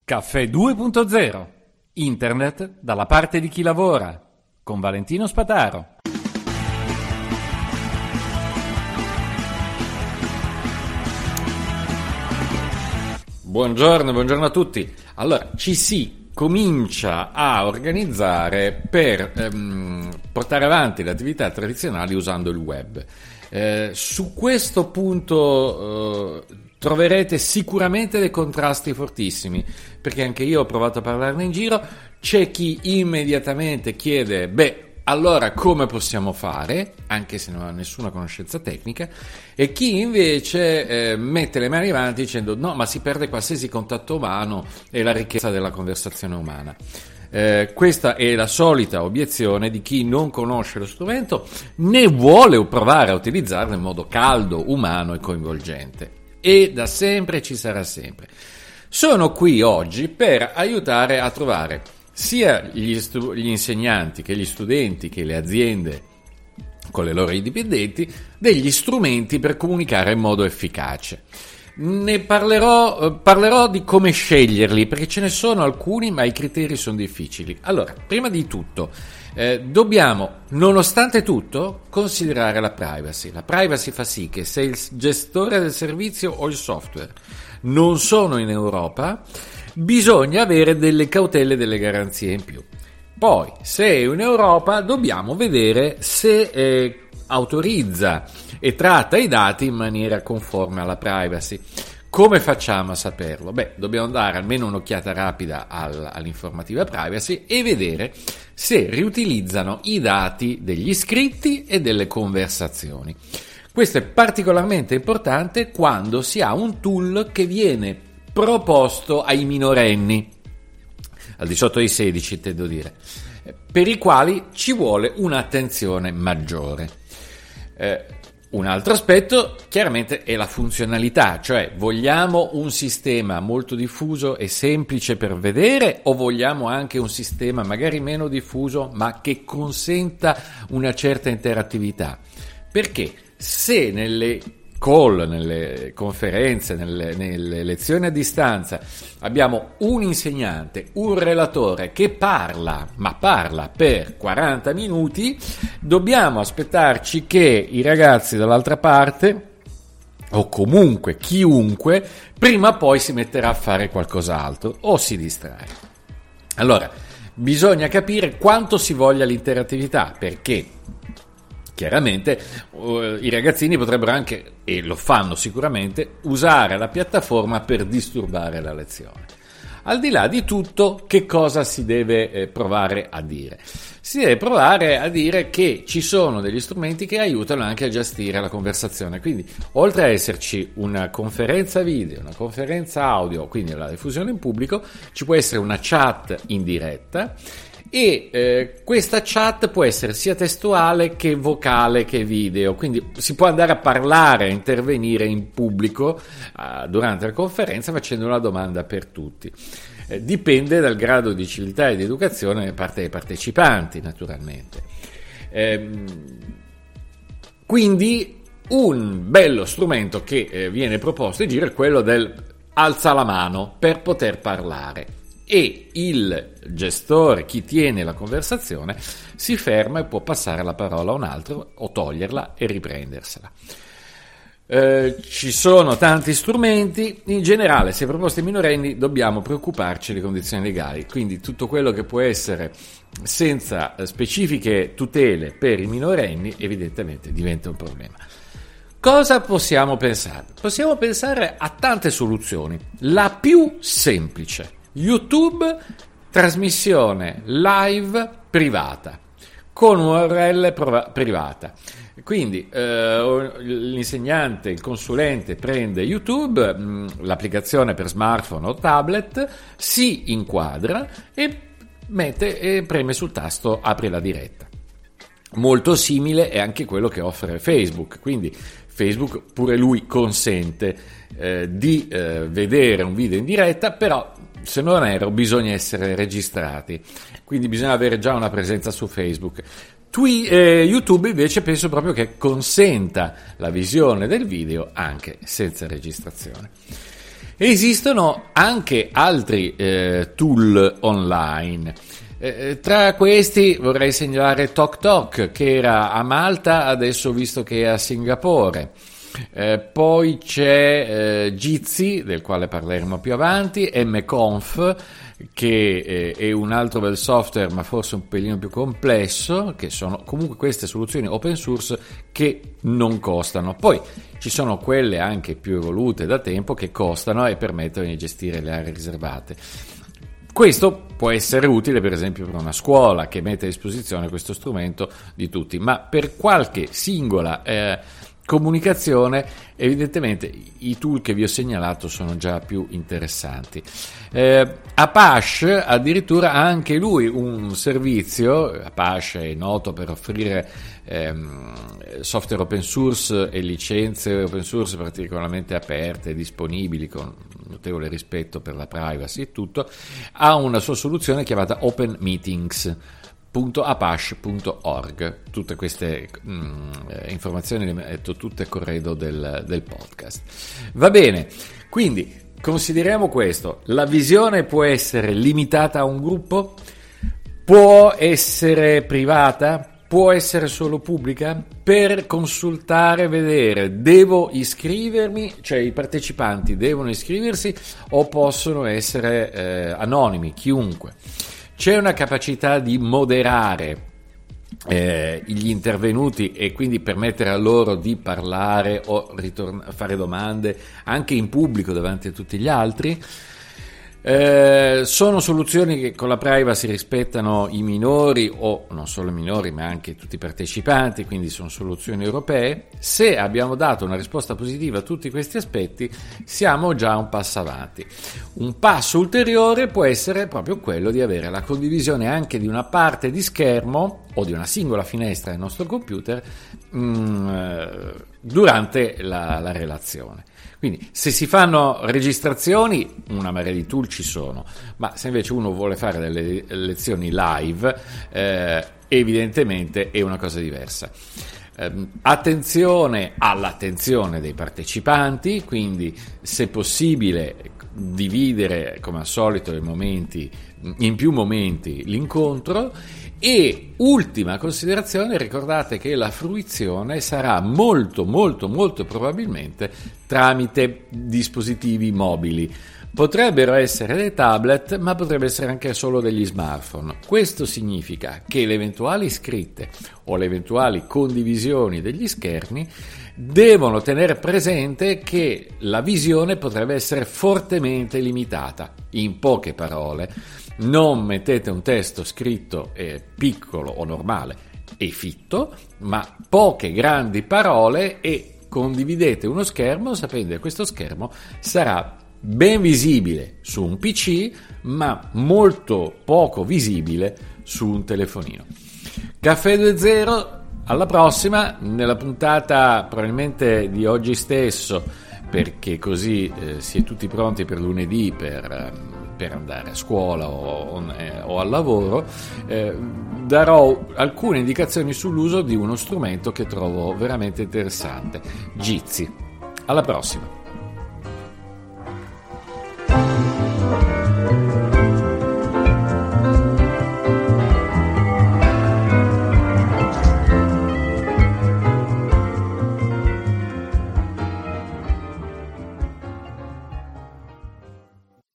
Caffè 2.0. Internet dalla parte di chi lavora. Con Valentino Spataro. Buongiorno a tutti. Allora, ci si comincia a organizzare per portare avanti le attività tradizionali usando il web. Su questo punto troverete sicuramente dei contrasti fortissimi, perché anche io ho provato a parlarne in giro. C'è chi immediatamente chiede, allora come possiamo fare, anche se non ha nessuna conoscenza tecnica, e chi invece mette le mani avanti dicendo no, ma si perde qualsiasi contatto umano e la ricchezza della conversazione umana. Questa è la solita obiezione di chi non conosce lo strumento né vuole provare a utilizzarlo in modo caldo, umano e coinvolgente. E da sempre ci sarà sempre. Sono qui oggi per aiutare a trovare sia gli insegnanti che gli studenti che le aziende con le loro dipendenti degli strumenti per comunicare in modo efficace. Ne parlerò di come sceglierli, perché ce ne sono alcuni, ma i criteri sono difficili. Allora, prima di tutto, dobbiamo, nonostante tutto, considerare la privacy. La privacy fa sì che se il gestore del servizio o il software non sono in Europa, bisogna avere delle cautele e delle garanzie in più. Poi, se è in Europa, dobbiamo vedere se autorizza e tratta i dati in maniera conforme alla privacy. Come facciamo a saperlo? Dobbiamo dare almeno un'occhiata rapida all'informativa privacy e vedere se riutilizzano i dati degli iscritti e delle conversazioni. Questo è particolarmente importante quando si ha un tool che viene proposto ai minorenni, al di sotto dei 16 intendo dire, per i quali ci vuole un'attenzione maggiore. Un altro aspetto chiaramente è la funzionalità, cioè vogliamo un sistema molto diffuso e semplice per vedere o vogliamo anche un sistema magari meno diffuso ma che consenta una certa interattività? Perché se nelle call, nelle conferenze, nelle lezioni a distanza abbiamo un insegnante, un relatore che parla per 40 minuti, dobbiamo aspettarci che i ragazzi dall'altra parte, o comunque chiunque, prima o poi si metterà a fare qualcos'altro o si distrae. Allora, bisogna capire quanto si voglia l'interattività, perché chiaramente i ragazzini potrebbero anche, e lo fanno sicuramente, usare la piattaforma per disturbare la lezione. Al di là di tutto, che cosa si deve provare a dire? Si deve provare a dire che ci sono degli strumenti che aiutano anche a gestire la conversazione. Quindi, oltre a esserci una conferenza video, una conferenza audio, quindi la diffusione in pubblico, ci può essere una chat in diretta. E questa chat può essere sia testuale che vocale che video, quindi si può andare a parlare, a intervenire in pubblico durante la conferenza facendo una domanda per tutti. Dipende dal grado di civiltà e di educazione da parte dei partecipanti, naturalmente. Quindi un bello strumento che viene proposto in giro è quello del alza la mano per poter parlare. E il gestore, chi tiene la conversazione, si ferma e può passare la parola a un altro o toglierla e riprendersela. Ci sono tanti strumenti, in generale se proposti ai minorenni dobbiamo preoccuparci delle condizioni legali, quindi tutto quello che può essere senza specifiche tutele per i minorenni evidentemente diventa un problema. Cosa possiamo pensare? Possiamo pensare a tante soluzioni, la più semplice: YouTube, trasmissione live privata, con URL privata. Quindi l'insegnante, il consulente prende YouTube, l'applicazione per smartphone o tablet, si inquadra e mette e preme sul tasto apri la diretta. Molto simile è anche quello che offre Facebook, quindi Facebook pure lui consente di vedere un video in diretta, però se non erro bisogna essere registrati, quindi bisogna avere già una presenza su Facebook. YouTube invece penso proprio che consenta la visione del video anche senza registrazione. Esistono anche altri tool online. Tra questi vorrei segnalare TokTok, che era a Malta, adesso ho visto che è a Singapore. Poi c'è Jitsi, del quale parleremo più avanti, mconf, che è un altro bel software ma forse un pelino più complesso, che sono comunque queste soluzioni open source che non costano. Poi ci sono quelle anche più evolute da tempo che costano e permettono di gestire le aree riservate. Questo può essere utile per esempio per una scuola che mette a disposizione questo strumento di tutti, ma per qualche singola comunicazione evidentemente i tool che vi ho segnalato sono già più interessanti. Apache addirittura ha anche lui un servizio. Apache è noto per offrire software open source e licenze open source particolarmente aperte e disponibili con notevole rispetto per la privacy e tutto. Ha una sua soluzione chiamata Open Meetings. .apache.org. Tutte queste informazioni le metto tutte a corredo del podcast. Va bene, quindi consideriamo questo: la visione può essere limitata a un gruppo, può essere privata, può essere solo pubblica. Per consultare, vedere, devo iscrivermi, cioè i partecipanti devono iscriversi o possono essere anonimi, chiunque. C'è una capacità di moderare gli intervenuti e quindi permettere a loro di parlare o fare domande anche in pubblico davanti a tutti gli altri. Sono soluzioni che con la privacy rispettano i minori, o non solo i minori ma anche tutti i partecipanti, quindi sono soluzioni europee. Se abbiamo dato una risposta positiva a tutti questi aspetti siamo già un passo avanti. Un passo ulteriore può essere proprio quello di avere la condivisione anche di una parte di schermo o di una singola finestra del nostro computer durante la relazione. Quindi se si fanno registrazioni, una marea di tool ci sono, ma se invece uno vuole fare delle lezioni live, evidentemente è una cosa diversa. Attenzione all'attenzione dei partecipanti, quindi se possibile dividere come al solito in più momenti l'incontro. E ultima considerazione, ricordate che la fruizione sarà molto probabilmente tramite dispositivi mobili. Potrebbero essere dei tablet, ma potrebbe essere anche solo degli smartphone. Questo significa che le eventuali scritte o le eventuali condivisioni degli schermi devono tenere presente che la visione potrebbe essere fortemente limitata. In poche parole, non mettete un testo scritto piccolo o normale e fitto, ma poche grandi parole, e condividete uno schermo sapendo che questo schermo sarà ben visibile su un PC, ma molto poco visibile su un telefonino. Caffè 2.0, alla prossima, nella puntata probabilmente di oggi stesso, perché così si è tutti pronti per lunedì per andare a scuola o al lavoro. Darò alcune indicazioni sull'uso di uno strumento che trovo veramente interessante, Jitsi. Alla prossima.